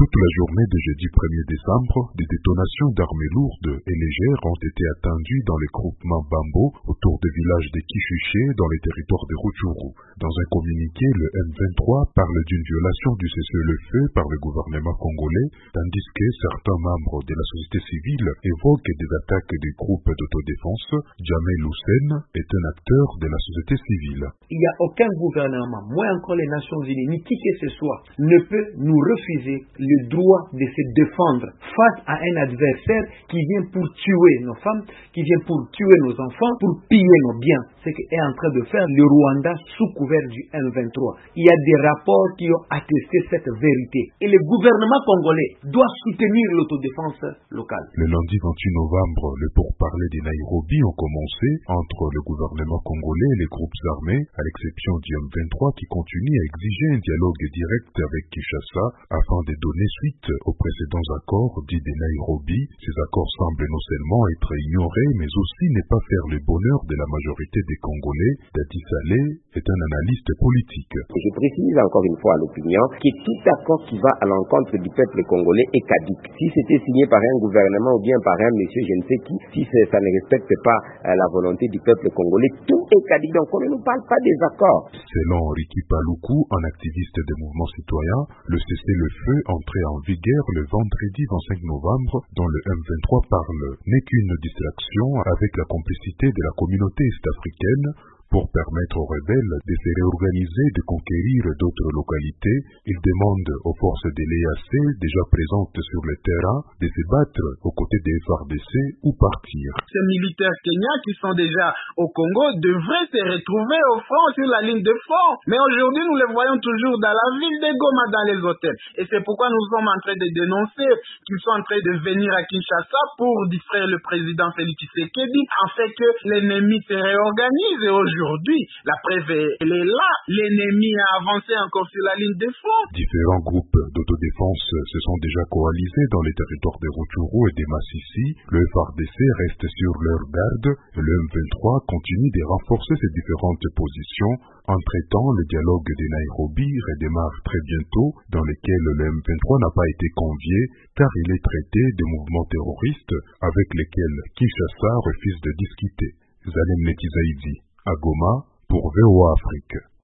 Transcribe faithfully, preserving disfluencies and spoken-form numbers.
toute la journée de jeudi premier décembre, des détonations d'armes lourdes et légères ont été attendues dans les groupements Bambo autour du village de Kishuché dans les territoires de Rutshuru. Dans un communiqué, le M vingt-trois parle d'une violation du cessez-le-feu par le gouvernement congolais, tandis que certains membres de la société civile évoquent des attaques des groupes d'autodéfense. Jamel Hussein est un acteur de la société civile. Il n'y a aucun gouvernement, moins encore les Nations Unies, ni qui que ce soit, ne peut nous refuser le droit de se défendre face à un adversaire qui vient pour tuer nos femmes, qui vient pour tuer nos enfants, pour piller nos biens. C'est ce qu'est en train de faire le Rwanda sous couvert du M vingt-trois. Il y a des rapports qui ont attesté cette vérité. Et le gouvernement congolais doit soutenir l'autodéfense locale. Le lundi vingt-huit novembre, les pourparlers de Nairobi ont commencé entre le gouvernement congolais et les groupes armés, à l'exception du M vingt-trois qui continue à exiger un dialogue direct avec Kinshasa afin de donner suite aux précédents accords dits de Nairobi. Ces accords semblent non seulement être ignorés, mais aussi ne pas faire le bonheur de la majorité des Congolais. Dadi Saleh est un analyste politique. Je précise encore une fois à l'opinion que tout accord qui va à l'encontre du peuple congolais est caduque. Si c'était signé par un gouvernement ou bien par un monsieur je ne sais qui, si ça ne respecte pas euh, la volonté du peuple congolais, tout est caduque. Donc on ne nous parle pas des accords. Selon Ricky Paluku, un activiste des mouvements citoyens, le cessez-le-feu entré en vigueur le vendredi vingt-cinq novembre, dont le M vingt-trois parle, n'est qu'une distraction avec la complicité de la communauté est-africaine pour permettre aux rebelles de se réorganiser et de conquérir d'autres localités. Il demande aux forces de l'E A C, déjà présentes sur le terrain, de se battre aux côtés des F A R D C ou partir. Ces militaires kenyans qui sont déjà au Congo devraient se retrouver au front, sur la ligne de front. Mais aujourd'hui, nous les voyons toujours dans la ville de Goma, dans les hôtels. Et c'est pourquoi nous sommes en train de dénoncer qu'ils sont en train de venir à Kinshasa pour distraire le président Félix Tshisekedi, en fait que l'ennemi se réorganise. Et aujourd'hui, Aujourd'hui, la preuve elle est là. L'ennemi a avancé encore sur la ligne de front. Différents groupes d'autodéfense se sont déjà coalisés dans les territoires de Rutshuru et de Masisi. Le F A R D C reste sur leur garde. Le M vingt-trois continue de renforcer ses différentes positions. Entre-temps, le dialogue de Nairobi redémarre très bientôt, dans lequel le M vingt-trois n'a pas été convié, car il est traité de mouvements terroristes avec lesquels Kinshasa refuse de discuter. Zalem Netizaïdi à Goma pour V O A Afrique.